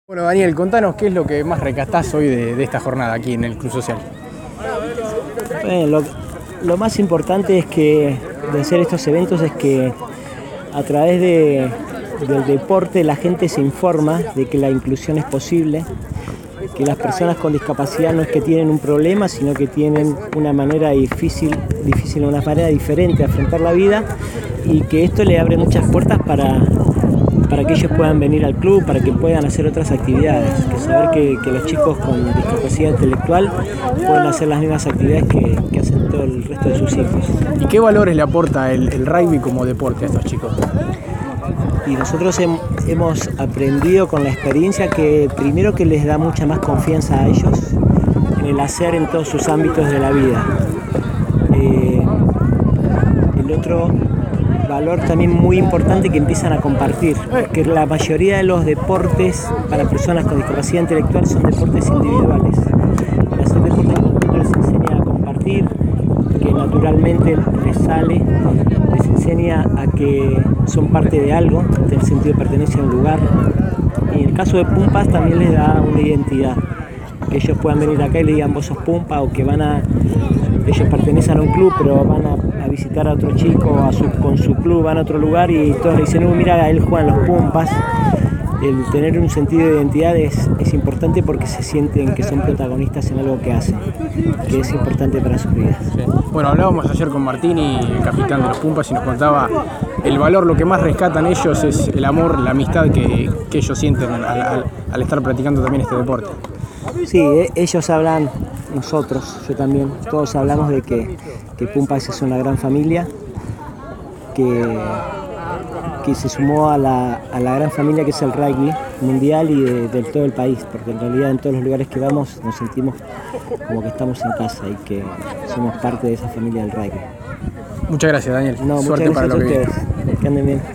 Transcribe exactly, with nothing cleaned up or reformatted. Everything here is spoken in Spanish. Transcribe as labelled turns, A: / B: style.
A: Bueno, Daniel, contanos qué es lo que más rescatás hoy de, de esta jornada aquí en el Club Social.
B: Bueno, lo, lo más importante es que de hacer estos eventos es que a través de, del deporte la gente se informa de que la inclusión es posible, que las personas con discapacidad no es que tienen un problema, sino que tienen una manera difícil, difícil, una manera diferente de afrontar la vida, y que esto le abre muchas puertas para, para que ellos puedan venir al club, para que puedan hacer otras actividades, que saber que, que los chicos con discapacidad intelectual pueden hacer las mismas actividades que, que hacen todo el resto de sus hijos.
A: ¿Y qué valores le aporta el, el rugby como deporte a estos chicos?
B: Y nosotros hem, hemos aprendido con la experiencia que primero que les da mucha más confianza a ellos en el hacer en todos sus ámbitos de la vida. Eh, el otro valor también muy importante que empiezan a compartir, que la mayoría de los deportes para personas con discapacidad intelectual son deportes individuales. Para hacer deporte en conjunto les enseña a compartir, que naturalmente les sale, les enseña a que son parte de algo, del sentido de pertenencia a un lugar. Y en el caso de Pumpas también les da una identidad, que ellos puedan venir acá y le digan vos sos Pumpa, o que van a, ellos pertenecen a un club pero van a, a visitar a otro chico a su, con su club, van a otro lugar y todos le dicen, no, mira, él juega en los Pumpas. El tener un sentido de identidad es, es importante porque se sienten que son protagonistas en algo que hacen, que es importante para sus vidas.
A: Sí. Bueno, hablábamos ayer con Martini, el capitán de los Pumpas, y nos contaba el valor, lo que más rescatan ellos es el amor, la amistad que, que ellos sienten al, al, al estar practicando también este deporte.
B: Sí, ellos hablan, nosotros, yo también, todos hablamos de que, que Pumpas es una gran familia, que, que se sumó a la, a la gran familia que es el rugby mundial y de, de todo el país, porque en realidad en todos los lugares que vamos nos sentimos como que estamos en casa y que somos parte de esa familia del rugby.
A: Muchas gracias, Daniel.
B: No,
A: Suerte
B: muchas gracias
A: para lo
B: a
A: que
B: ustedes,
A: viene.
B: que anden bien.